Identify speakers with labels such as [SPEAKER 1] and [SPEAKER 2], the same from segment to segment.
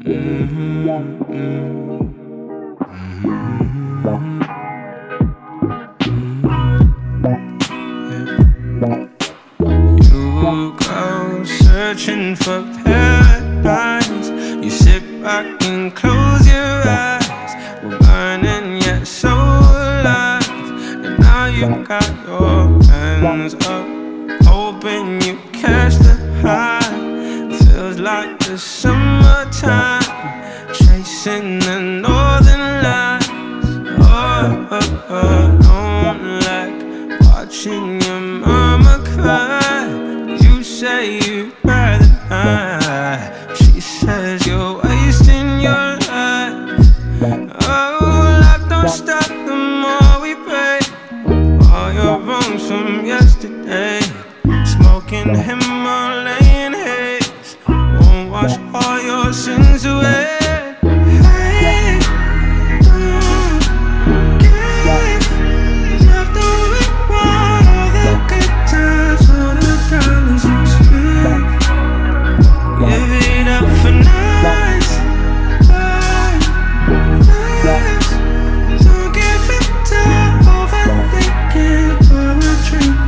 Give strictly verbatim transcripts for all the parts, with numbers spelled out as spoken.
[SPEAKER 1] Mm-hmm. Mm-hmm. You go searching for paradise. You sit back and close your eyes. We're burning yet so alive. And now you got your hands up, hoping you catch the high. Feels like the summertime, chasing the northern lights. Oh, oh, oh, don't like watching your mama cry. You say you'd rather not. She says you're wasting your life. Oh, life don't stop the more we pray. All your wrongs from yesterday, smoking Himalayan haze won't wash all your sins away. Hey, don't give. Love the we want, all the good times, all the dollars you spend. Give it up for nights like this. Don't give it to overthinking, pour a drink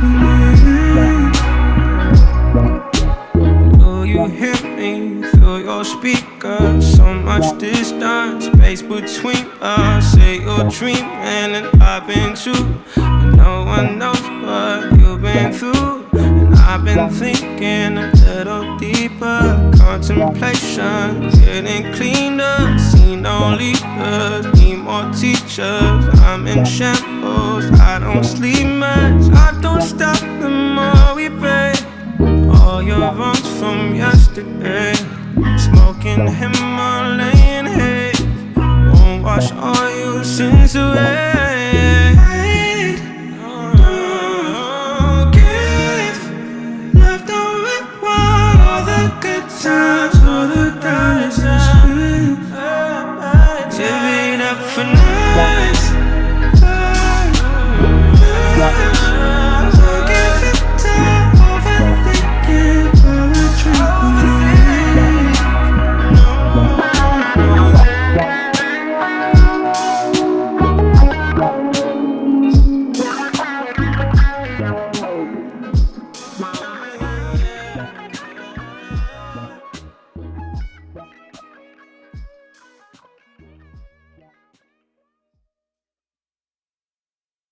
[SPEAKER 1] with me. Do you hear me? Feel your speaker. So much distance, space between us. Say you're dreaming and I've been too, but no one knows what you've been through. And I've been thinking a little deeper. Contemplation, getting cleaner. See no leaders, need more teachers. I'm in shambles, I don't sleep much. I don't stop the more we pray. All your wrongs from yesterday, smoking Himalayan haze won't wash all your sins away.